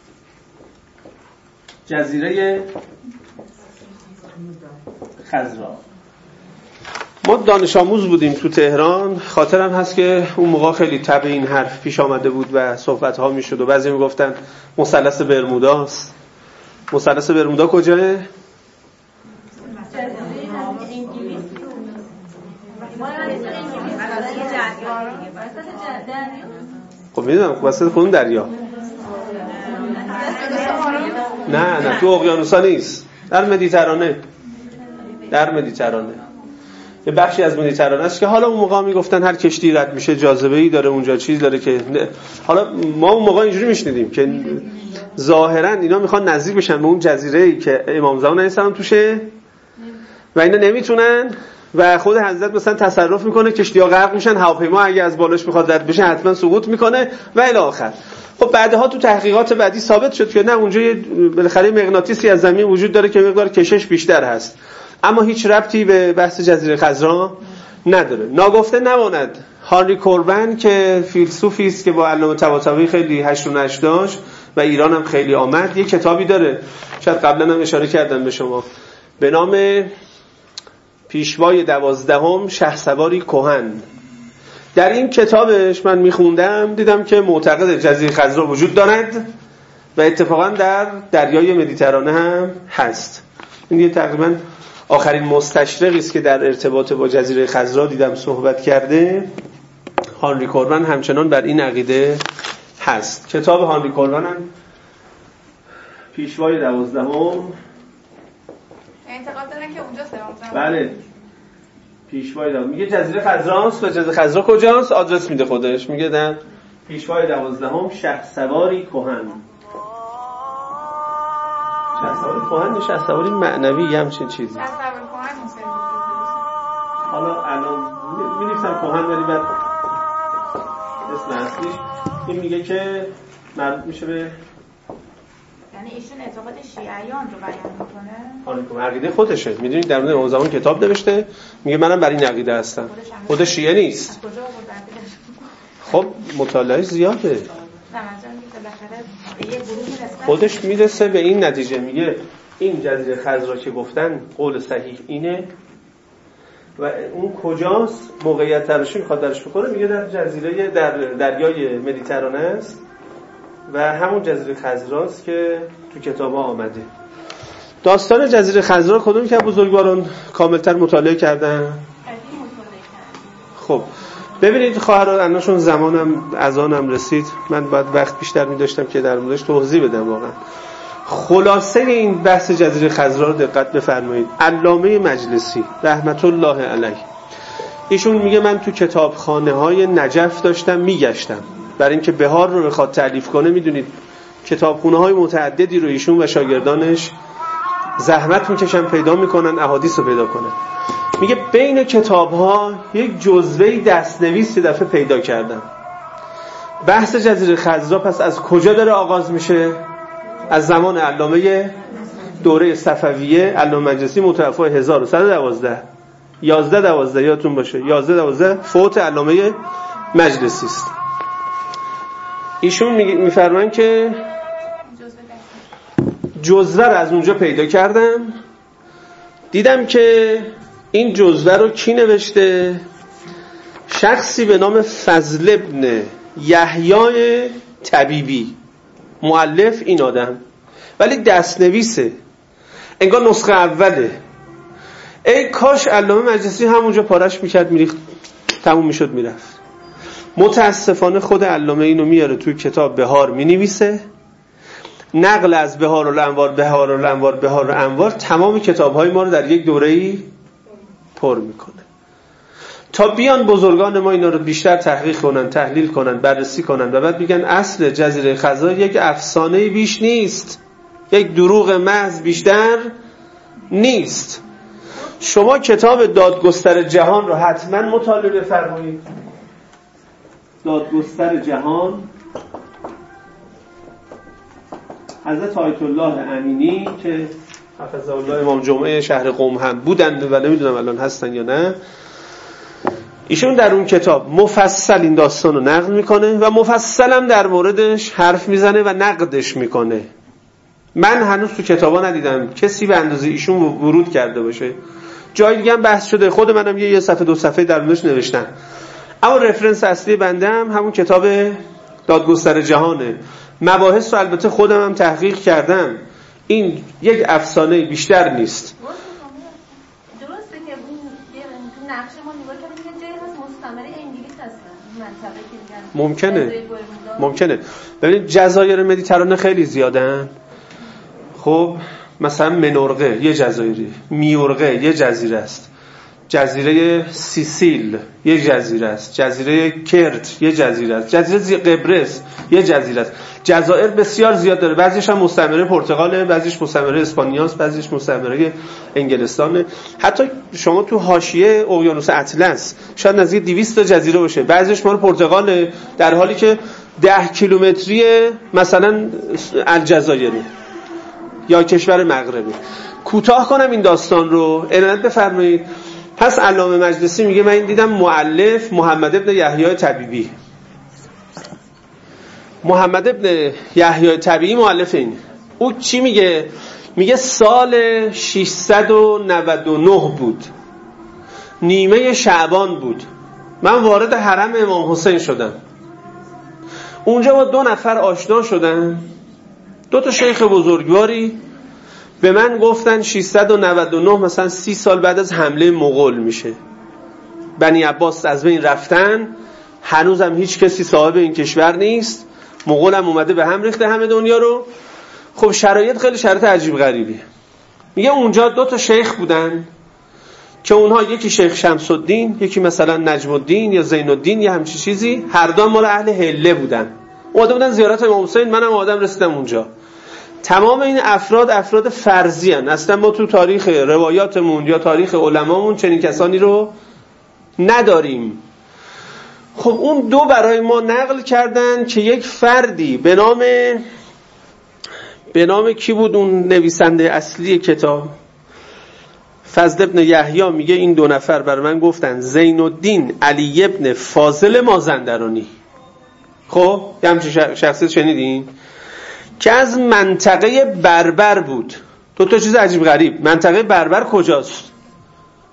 جزیره خضرا. ما دانش آموز بودیم تو تهران، خاطرم هست که اون موقع خیلی تبع این حرف پیش آمده بود و صحبت‌ها میشد و بعضی میگفتن مثلث برموداست. مثلث برمودا کجاه؟ خب میدونم وسط کدوم دریا؟ نه تو اقیانوسا نیست، در مدیترانه. یه بخشی از مدیترانه است که حالا اون موقع میگفتن هر کشتی رد میشه جاذبه‌ای داره اونجا، چیز داره که حالا ما اون موقع اینجوری میشنیدیم که ظاهرا اینا میخوان نزدیک بشن به اون جزیره‌ای که امام زمان علیه السلام توشه و اینا نمیتونن و خود حضرت مثلا تصرف میکنه، کشتی‌ها غرق میشن، هواپیما اگه از بالاش میخواد رد بشه حتما سقوط میکنه و الی آخر. خب بعدها تو تحقیقات بعدی ثابت شد که نه، اونجا بالاخره مغناطیسی از زمین وجود داره که مقدار کشش بیشتر هست، اما هیچ ربطی به بحث جزیره خضرا نداره. ناگفته نماند هانری کوربن که فیلسوفی است که با علامه طباطبایی خیلی هشت و نشت داشت و ایران هم خیلی آمد، یه کتابی داره، شاید قبلا هم اشاره کردم به شما، به نام پیشوای 12 شهسواری کهن. در این کتابش من میخوندم دیدم که معتقد جزیره خضرا وجود دارد و اتفاقا در دریای مدیترانه هم هست. این یه تقریبا آخرین مستشرقی است که در ارتباط با جزیره خضرا دیدم صحبت کرده. هانری کوربن همچنان بر این عقیده هست. کتاب هانری کوربن هم پیشوای 12 انتقاد دارن که اونجا سرام. بله پیشوای 12 میگه جزیره خضراست و جزیره خضرا کجاست؟ آدرس میده خودش، میگه در پیشوای 12 شهسواری کهن. شهسواری کهن، شهسواری معنوی همچین چیزی. شهسواری کهن موسیقی. حالا الان می‌نویسم کهن ولی بعد اسم اصلیش این میگه که مربوط میشه به، یعنی ایشون اعتقاد شیعیان رو بیان میکنه. عقیده خودشه. میدونید در مورد امام زمان کتاب نوشته، میگه منم بر این عقیده هستم. خود شیعه نیست. خب مطالعه زیاده. خودش میرسه به این نتیجه، میگه این جزیره خضرا که گفتن قول صحیح اینه و اون کجاست موقعیت تراشی میخواد درش بکنه، میگه در جزیره در دریای مدیترانه است و همون جزیره خضراست که تو کتاب‌ها آمده. داستان جزیره خضرا کدوم که بزرگواران کاملتر مطالعه کردن؟ خب ببینید خواهران، الانشون زمانم اذانم رسید، من باید وقت بیشتر می‌داشتم که در موردش توضیح بدم. واقعا خلاصه این بحث جزیره خضرا رو دقت بفرمایید. علامه مجلسی رحمت الله علیه ایشون میگه من تو کتابخانه‌های نجف داشتم میگشتم برای اینکه بهار رو بخواد تألیف کنه. میدونید کتابخونه‌های متعددی رو ایشون و شاگردانش زحمت میکشن پیدا میکنن احادیث رو پیدا کنن. میگه بین کتاب‌ها یک جزوه‌ای دستنویس دفعه پیدا کردم. بحث جزیره خضرا پس از کجا داره آغاز میشه؟ از زمان علامه دوره صفویه، علامه مجلسی متوفی 1112 11 یادتون باشه 11 فوت علامه مجلسی است. ایشون میفرمان که جزوه رو از اونجا پیدا کردم، دیدم که این جزوه رو کی نوشته؟ شخصی به نام فضل ابن یحیی طبیبی، مؤلف این آدم، ولی دستنویسه، انگار نسخه اوله. ای کاش علامه مجلسی همونجا پارش میکرد میریخت تموم میشد میرفت. متاسفانه خود علامه اینو میاره توی کتاب بهار مینویسه، نقل از بهار الانوار تمام کتاب‌های ما رو در یک دوره‌ای پر میکنه تا بیان بزرگان ما اینا رو بیشتر تحقیق کنن، تحلیل کنن، بررسی کنن و بعد میگن اصل جزیره خضرا یک افسانه بیش نیست، یک دروغ محض بیشتر نیست. شما کتاب دادگستر جهان رو حتما مطالعه فرمایید. دادگستر جهان حضرت آیت الله امینی که حفظه الله امام جمعه شهر قم هم بودند و نمیدونم الان هستن یا نه، ایشون در اون کتاب مفصل این داستان رو نقل میکنه و مفصل هم در موردش حرف میزنه و نقدش میکنه. من هنوز تو کتابا ندیدم کسی به اندازه ایشون ورود کرده باشه. جای دیگه هم بحث شده، خود منم یه صفحه دو صفحه در موردش نوشتم، اما رفرنس اصلی بنده هم همون کتاب دادگستر جهانه. مباحث رو البته خودم هم تحقیق کردم، این یک افسانه بیشتر نیست. درسته که اون نقش ما نگاه کردیم که جایی هست مستعمره انگلیس هستن منطقه که میگن ممکنه. ببینید جزایر مدیترانه خیلی زیادن. خب مثلا منورقه یه جزایری، میورقه یه جزیره است، جزیره سیسیل یه جزیره است، جزیره کرت یه جزیره است، جزیره قبرس یه جزیره است. جزایر بسیار زیاد داره، بعضیش هم مستعمره پرتغاله، بعضیش مستعمره اسپانیاست، بعضیش مستعمره انگلستانه. حتی شما تو حاشیه اقیانوس اطلس شاید نزدیک 200 تا جزیره باشه، بعضیش مال پرتغاله، در حالی که 10 کیلومتری مثلا الجزایره یا کشور مغربی. کوتاه کنم این داستان رو، عنایت بفرمایید. پس علامه مجلسی میگه من این دیدم مؤلف محمد ابن یحیی طبیبی. محمد ابن یحیی طبیبی مؤلف این. او چی میگه؟ میگه سال 699 بود، نیمه شعبان بود، من وارد حرم امام حسین شدم. اونجا با 2 نفر آشنا شدم، 2 تا شیخ بزرگواری به من گفتن 699 مثلا 30 سال بعد از حمله مغول میشه، بنی عباس از بین رفتن، هنوزم هیچ کسی صاحب این کشور نیست، مغول هم اومده به هم ریخته همه دنیا رو. خب شرایط خیلی شرایط عجیب غریبیه. میگه اونجا 2 تا شیخ بودن که اونها یکی شیخ شمس الدین، یکی مثلا نجم الدین یا زین الدین یا همچین چیزی، هر دو مال اهل حله بودن، اومده بودن زیارت امام حسین. منم آدم رسیدم اونجا. تمام این افراد فرضی هن. اصلا ما تو تاریخ روایاتمون یا تاریخ علمامون چنین کسانی رو نداریم. خب اون 2 برای ما نقل کردن که یک فردی به نام کی بود اون نویسنده اصلی کتاب؟ فضل ابن یحیی میگه این 2 نفر برای من گفتن زین الدین علی ابن فاضل مازندرانی. خب یه همچین شخصیت شنیدین؟ که از منطقه بربر بود. 2 تا چیز عجیب غریب. منطقه بربر کجاست؟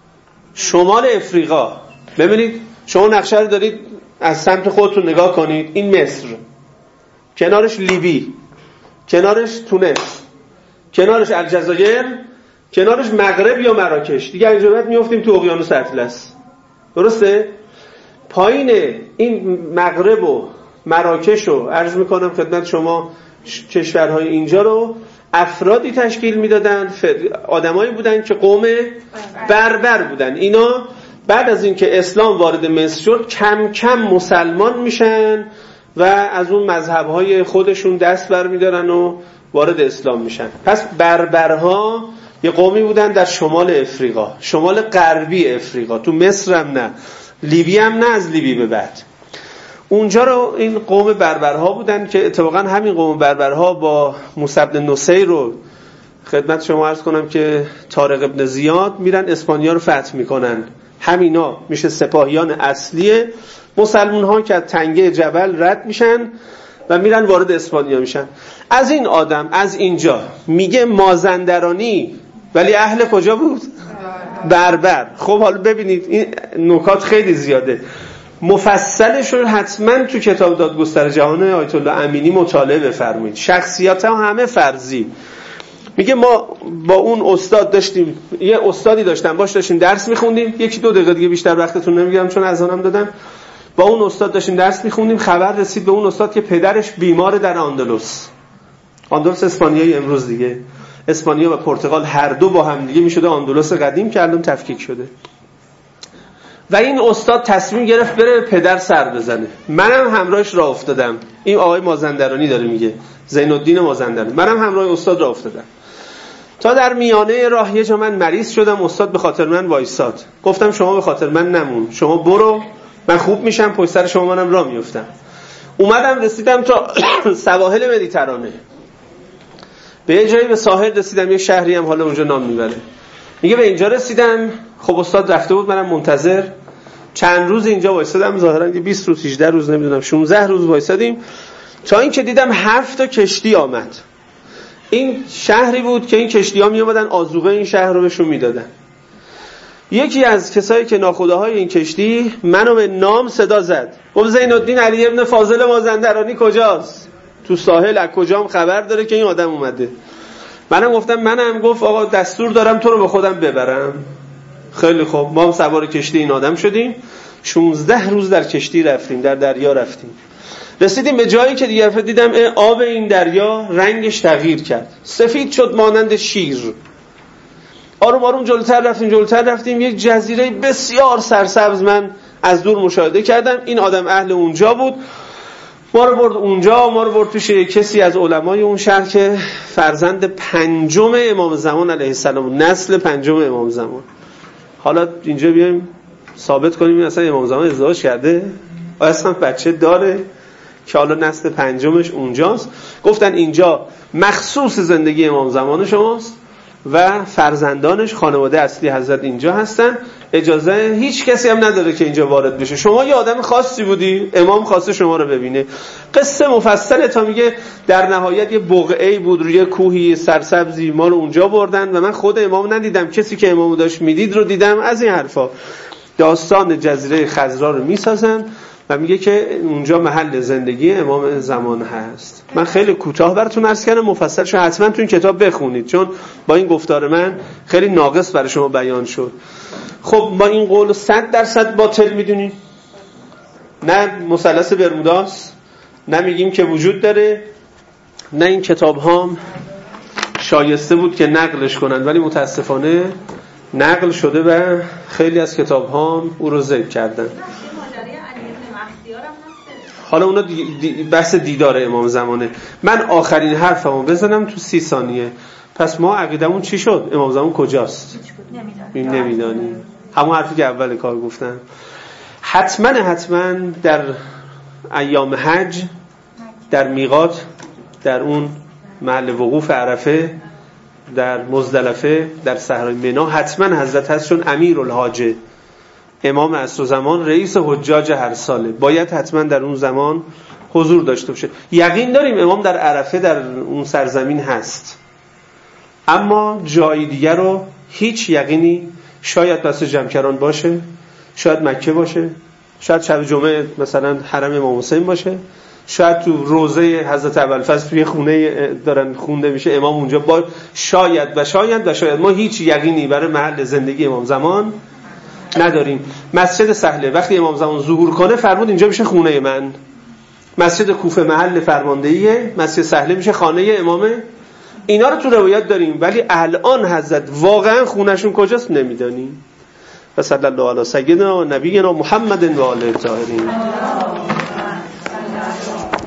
شمال افریقا. ببینید شما نقشه رو دارید از سمت خودتون نگاه کنید. این مصر، کنارش لیبی، کنارش تونس، کنارش الجزایر، کنارش مغرب یا مراکش. دیگه اینجا بعد میافتیم تو اقیانوس اطلس. درسته؟ پایین این مغرب و مراکش رو عرض میکنم خدمت شما، کشورهای اینجا رو افرادی تشکیل میدادن، آدمایی بودن که قوم بربر بودن. اینا بعد از اینکه اسلام وارد مصر شد کم کم مسلمان میشن و از اون مذهبهای خودشون دست برمیدارن و وارد اسلام میشن. پس بربرها یه قومی بودن در شمال افریقا، شمال غربی افریقا، تو مصر هم نه، لیبی هم نه، از لیبی به بعد اونجا رو این قوم بربرها بودن که اتفاقا همین قوم بربرها با موسی بن نصیر رو خدمت شما عرض کنم که طارق ابن زیاد میرن اسپانیا رو فتح میکنن. همینا میشه سپاهیان اصلی مسلمان ها که از تنگه جبل رد میشن و میرن وارد اسپانیا میشن. از این آدم از اینجا میگه مازندرانی، ولی اهل کجا بود؟ بربر. خب حالا ببینید این نکات خیلی زیاده، مفصلش رو حتما تو کتاب دادگستر جهان آیت الله امینی مطالعه بفرمایید. شخصیت ها همه فرضی. میگه ما با اون استاد داشتیم، یه استادی داشتم باش داشتیم درس میخوندیم، 1-2 دقیقه دیگه بیشتر وقتتون نمیگیرم چون اذانم دادم. با اون استاد داشتیم درس میخوندیم، خبر رسید به اون استاد که پدرش بیماره در اندلس اسپانیای امروز دیگه. اسپانیا و پرتغال هر دو با هم دیگه میشده اندلس قدیم که الان تفکیک شده. و این استاد تصمیم گرفت بره پدر سر بزنه. منم همراهش راه افتادم. این آقای مازندرانی داره میگه، زین الدین مازندرانی. منم همراه استاد راه افتادم. تا در میانه راه یه جا من مریض شدم، استاد به خاطر من وایساد. گفتم شما به خاطر من نمون، شما برو، من خوب میشم، پشت سر شما منم راه میافتم. اومدم رسیدم تا سواحل مدیترانه. به یه جایی به ساحل رسیدم، یه شهری هم حالا اونجا نام میبره. میگه به اینجا رسیدم. خب استاد رفته بود، منم منتظر. چند روز اینجا وایسادم، ظاهرا 20 روز 18 روز نمیدونم 16 روز وایسادیم تا اینکه دیدم 7 تا کشتی آمد. این شهری بود که این کشتی‌ها می اومدن آذوقه این شهر رو بهشون میدادن. یکی از کسایی که ناخداهای این کشتی منو به نام صدا زد، گفت زین الدین علی ابن فاضل مازندرانی کجاست؟ تو ساحل از کجام خبر داره که این آدم اومده؟ منم گفتم منم. گفت آقا دستور دارم تو رو به خودم ببرم. خیلی خوب، ما هم سوار کشتی این آدم شدیم. 16 روز در کشتی رفتیم، در دریا رفتیم. رسیدیم به جایی که دیگه دیدم آب این دریا رنگش تغییر کرد، سفید شد مانند شیر. آروم آروم جلوتر رفتیم. یک جزیره بسیار سرسبز من از دور مشاهده کردم. این آدم اهل اونجا بود. ما رو برد اونجا، ما رو برد پیش کسی از علمای اون شهر که فرزند 5 امام زمان علیه السلام، نسل 5 امام زمان. حالا اینجا بیایم ثابت کنیم این اصلا امام زمان ازدواج کرده، اصلا بچه داره که حالا نسل 5 اونجاست. گفتن اینجا مخصوص زندگی امام زمان شماست و فرزندانش خانواده اصلی حضرت اینجا هستن، اجازه هیچ کسی هم نداره که اینجا وارد بشه. شما یه آدم خاصی بودی، امام خواسته شما رو ببینه. قصه مفصله تا میگه در نهایت یه بقعه‌ای بود روی کوهی سرسبزی، ما رو اونجا بردن و من خود امام ندیدم، کسی که امامو داشت میدید رو دیدم. از این حرفا داستان جزیره خضرا رو میسازن و میگه که اونجا محل زندگی امام زمان هست. من خیلی کوتاه براتون عرض کردم، مفصلش حتما تو این کتاب بخونید چون با این گفتار من خیلی ناقص برای شما بیان شد. خب با این قول 100% باطل میدونین؟ نه مثلث برموداست، نه میگیم که وجود داره، نه این کتاب هام شایسته بود که نقلش کنن ولی متاسفانه نقل شده و خیلی از کتاب هام او رو ذکر کردن. حالا اونا بحث دیدار امام زمانه. من آخرین حرفمو بزنم تو 30 ثانیه. پس ما عقیدمون چی شد؟ امام زمان کجاست؟ نمیدانی. همون حرفی که اول کار گفتم. حتما در ایام حج، در میقات، در اون محل وقوف عرفه، در مزدلفه، در صحرای منی حتما حضرت هست، چون امیرالحاج، امام عصر زمان، رئیس حجاج هر ساله، باید حتما در اون زمان حضور داشته باشه. یقین داریم امام در عرفه در اون سرزمین هست، اما جای دیگر رو هیچ یقینی شاید مسجد جمکران باشه، شاید مکه باشه، شاید شب جمعه مثلا حرم امام حسین باشه، شاید تو روضه حضرت ابوالفضل توی خونه دارن خونده میشه امام اونجا با شاید و شاید و شاید. ما هیچ یقینی برای محل زندگی امام زمان نداریم. مسجد سهله وقتی امام زمان ظهور کنه فرمود اینجا میشه خونه من. مسجد کوفه محل فرماندهیه، مسجد سهله میشه خانه امامه. اینا رو تو روایت داریم، ولی الان حضرت واقعا خونهشون کجاست نمیدانیم. و صلی الله علی سیدنا نبینا محمد و آله الطاهرین.